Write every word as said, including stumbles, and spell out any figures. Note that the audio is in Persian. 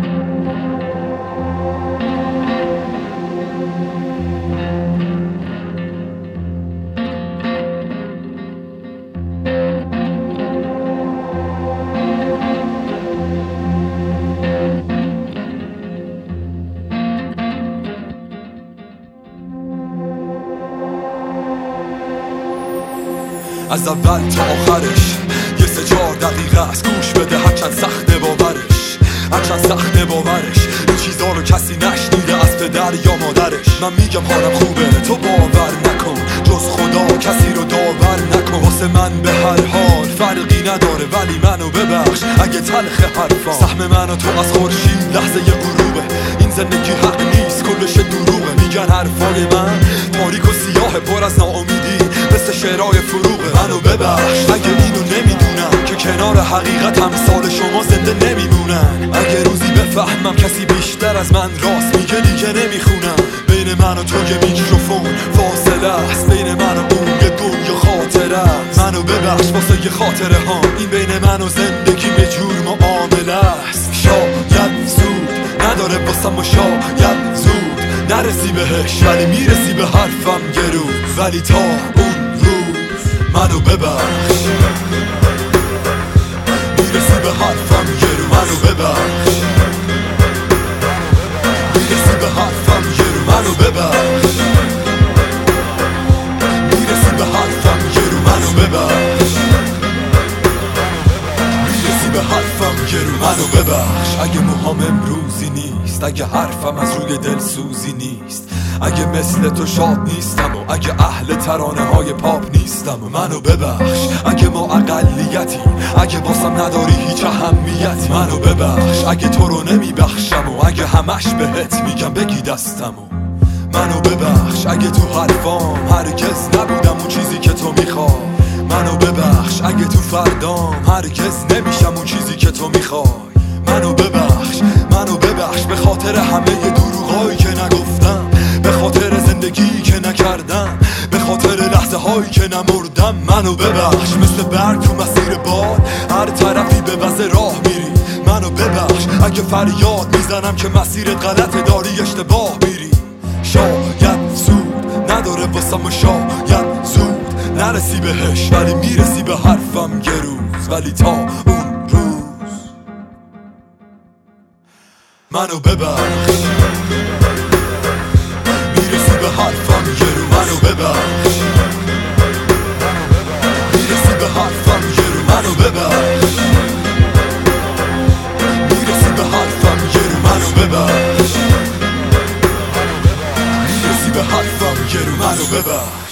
از اول تا آخرش یه سه چهار دقیقه از گوش بده، هرچند سخته باورش، هرچند سخته باورش. این چیزا رو کسی نشنیده از پدر یا مادرش. من میگم حالم خوبه، تو باور نکن، جز خدا کسی رو داور نکن. واسه من به هر حال فرقی نداره، ولی منو ببخش اگه تلخ حرفام. سهم من و تو از خورشید لحظه یه غروبه، این زندگی حق نیست کلش دروغه. میگن حرفای من تاریک و سیاه پر از ناامیدی مثل شعرهای فروغه. منو ببخش اگه اینو نمیدونم که کنار حقیقت همسال شما زنده نمیمونن. اگه روزی بفهمم کسی بیشتر از من راست میگه دیگه نمیخونم. بین من و تو یه میکروفون فاصله است، بین من و اون یه دنیا خاطره است. منو ببخش واسه یه خاطره ها، این بین من و زندگی یه جور معامله است. شاید زود نداره واسم و شاید زود نرسی بهش، ولی میرسی به حرفم یه روز. ولی تا اون روز منو ببخش، میرسی به حرفم یه روز. منو ببخش، میرسی به حرفم یه روز. منو ببخش، میرسی به حرفم یه روز. منو ببخش، میرسی به حرفم یه روز. منو ببخش اگه موهام امروزی نیست، اگه حرفم از روی دل سوزی نیست، اگه مثل تو شاد نیستم و اگه اهل ترانه های پاپ نیستم. منو ببخش اگه ما اقلیتی، اگه باسم نداری هیچ اهمیتی. منو ببخش اگه تو رو نمیبخشم و اگه همش بهت میگم بگی دستمو. منو ببخش اگه تو حرفام هرگز نبودم اون چیزی که تو میخوای. منو ببخش اگه تو فردام هرگز نمیشم اون چیزی که تو میخوای. منو ببخش، منو ببخش به خاطر همه دروغایی که نگفتم، به خاطر زندگی که نکردم، به خاطر لحظه هایی که نمردم. منو ببخش مثل برگ تو مسیر باد، هر طرفی به وزه راه میری. منو ببخش اگه فریاد میزنم که مسیرت غلطه، داری اشتباه میری. شاید زود نداره واسم و شاید زود نرسی بهش، ولی میرسی به حرفم یه روز. ولی تا اون روز منو ببخش، میرسی به حرفم یه روز. منو ببخش، میرسی به حرفم یه روز. منو ببخش، میرسی به حرفم یه روز. منو ببخش، میرسی به حرفم یه روز. منو ببخش.